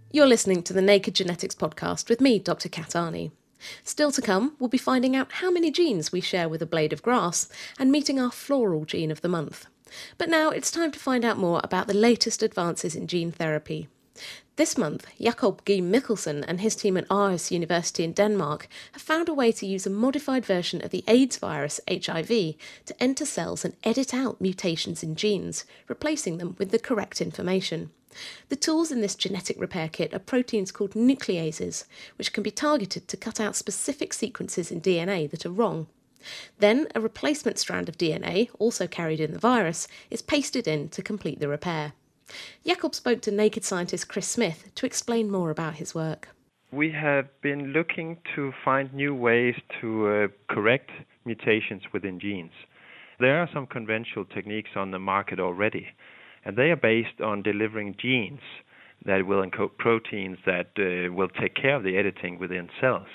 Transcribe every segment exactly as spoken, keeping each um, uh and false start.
You're listening to the Naked Genetics podcast with me, Doctor Kat Arney. Still to come, we'll be finding out how many genes we share with a blade of grass and meeting our floral gene of the month. But now it's time to find out more about the latest advances in gene therapy. This month, Jakob G. Mikkelsen and his team at Aarhus University in Denmark have found a way to use a modified version of the AIDS virus, H I V, to enter cells and edit out mutations in genes, replacing them with the correct information. The tools in this genetic repair kit are proteins called nucleases, which can be targeted to cut out specific sequences in D N A that are wrong. Then, a replacement strand of D N A, also carried in the virus, is pasted in to complete the repair. Jakob spoke to Naked scientist Chris Smith to explain more about his work. We have been looking to find new ways to uh, correct mutations within genes. There are some conventional techniques on the market already, and they are based on delivering genes that will encode proteins that uh, will take care of the editing within cells.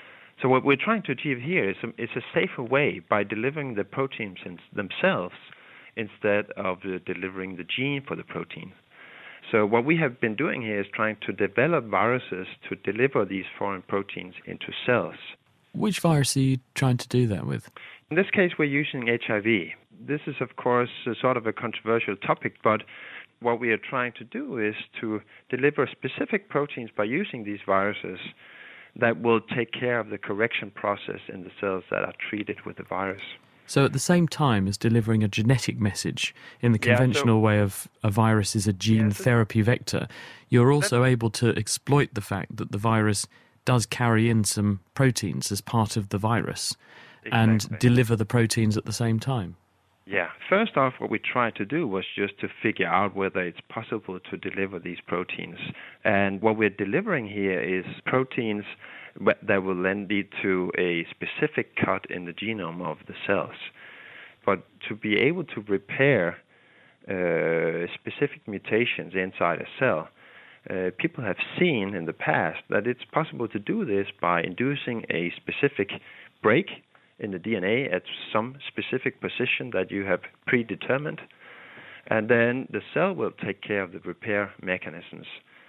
So what we're trying to achieve here is a, is a safer way by delivering the proteins in themselves instead of uh, delivering the gene for the protein. So what we have been doing here is trying to develop viruses to deliver these foreign proteins into cells. Which virus are you trying to do that with? In this case, we're using H I V. This is, of course, a sort of a controversial topic, but what we are trying to do is to deliver specific proteins by using these viruses that will take care of the correction process in the cells that are treated with the virus. So at the same time as delivering a genetic message in the conventional yeah, so, way of a virus is a gene yeah, so therapy vector, you're also able to exploit the fact that the virus does carry in some proteins as part of the virus exactly. and deliver the proteins at the same time. Yeah. First off, what we tried to do was just to figure out whether it's possible to deliver these proteins. And what we're delivering here is proteins that will then lead to a specific cut in the genome of the cells. But to be able to repair uh, specific mutations inside a cell, uh, people have seen in the past that it's possible to do this by inducing a specific break in the D N A at some specific position that you have predetermined, and then the cell will take care of the repair mechanisms.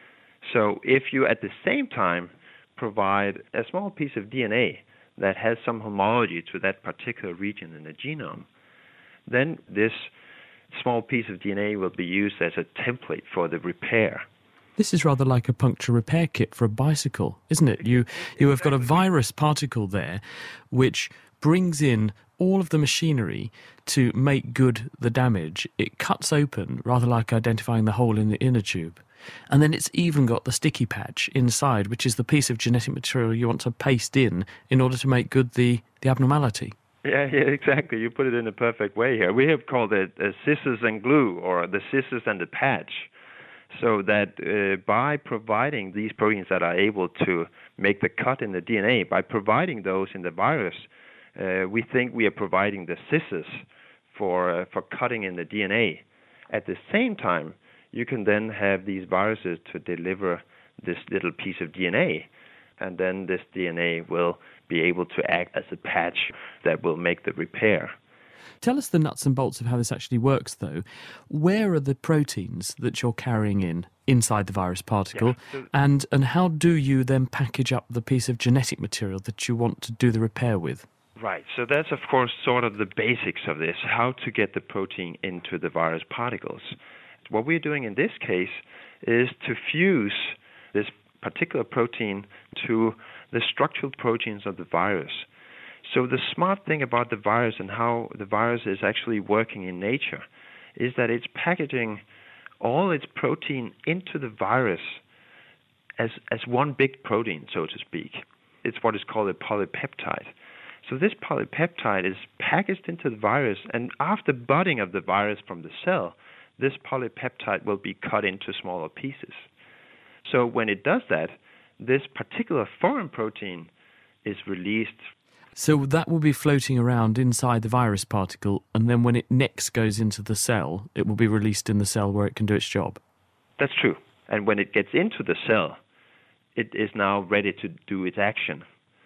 So if you at the same time provide a small piece of D N A that has some homology to that particular region in the genome, then this small piece of D N A will be used as a template for the repair. This is rather like a puncture repair kit for a bicycle, isn't it? You you have got a virus particle there which brings in all of the machinery to make good the damage. It cuts open, rather like identifying the hole in the inner tube. And then it's even got the sticky patch inside, which is the piece of genetic material you want to paste in in order to make good the, the abnormality. Yeah, yeah, exactly. You put it in a perfect way here. We have called it uh, scissors and glue, or the scissors and the patch. So that uh, by providing these proteins that are able to make the cut in the D N A, by providing those in the virus, uh, we think we are providing the scissors for uh, for cutting in the D N A. At the same time, you can then have these viruses to deliver this little piece of D N A, and then this D N A will be able to act as a patch that will make the repair. Tell us the nuts and bolts of how this actually works, though. Where are the proteins that you're carrying in inside the virus particle, yeah, so and, and how do you then package up the piece of genetic material that you want to do the repair with? Right, so that's, of course, sort of the basics of this, how to get the protein into the virus particles. What we're doing in this case is to fuse this particular protein to the structural proteins of the virus. So the smart thing about the virus and how the virus is actually working in nature is that it's packaging all its protein into the virus as as one big protein, so to speak. It's what is called a polypeptide. So this polypeptide is packaged into the virus, and after budding of the virus from the cell, this polypeptide will be cut into smaller pieces. So when it does that, this particular foreign protein is released. So that will be floating around inside the virus particle, and then when it next goes into the cell, it will be released in the cell where it can do its job. That's true. And when it gets into the cell, it is now ready to do its action.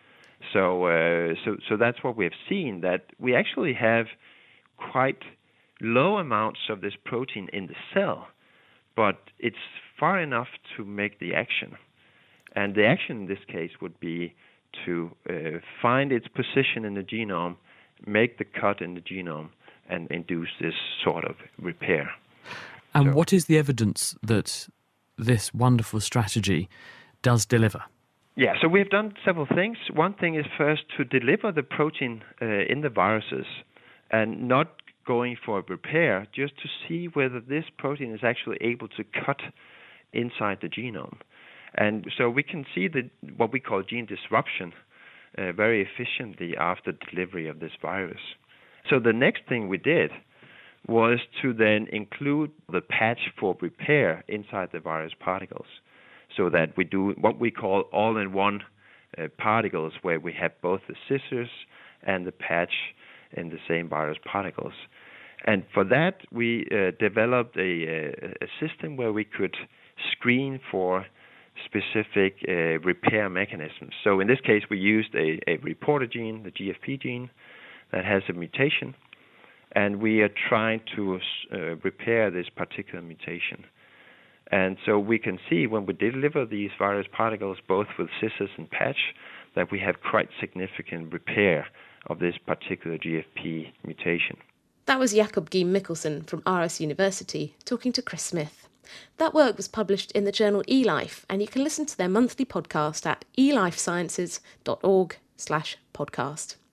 So, uh, so, so that's what we have seen, that we actually have quite low amounts of this protein in the cell, but it's far enough to make the action. And the action in this case would be to uh, find its position in the genome, make the cut in the genome, and induce this sort of repair. And So- what is the evidence that this wonderful strategy does deliver? Yeah, so we've done several things. One thing is first to deliver the protein uh, in the viruses and not going for a repair, just to see whether this protein is actually able to cut inside the genome. And so we can see the, what we call gene disruption uh, very efficiently after delivery of this virus. So the next thing we did was to then include the patch for repair inside the virus particles, so that we do what we call all-in-one uh, particles, where we have both the scissors and the patch in the same virus particles. And for that, we uh, developed a, a system where we could screen for specific uh, repair mechanisms. So in this case, we used a, a reporter gene, the G F P gene, that has a mutation, and we are trying to uh, repair this particular mutation. And so we can see when we deliver these virus particles, both with scissors and patch, that we have quite significant repair of this particular G F P mutation. That was Jakob G. Mikkelsen from Aarhus University talking to Chris Smith. That work was published in the journal eLife, and you can listen to their monthly podcast at elifesciences dot org slash podcast.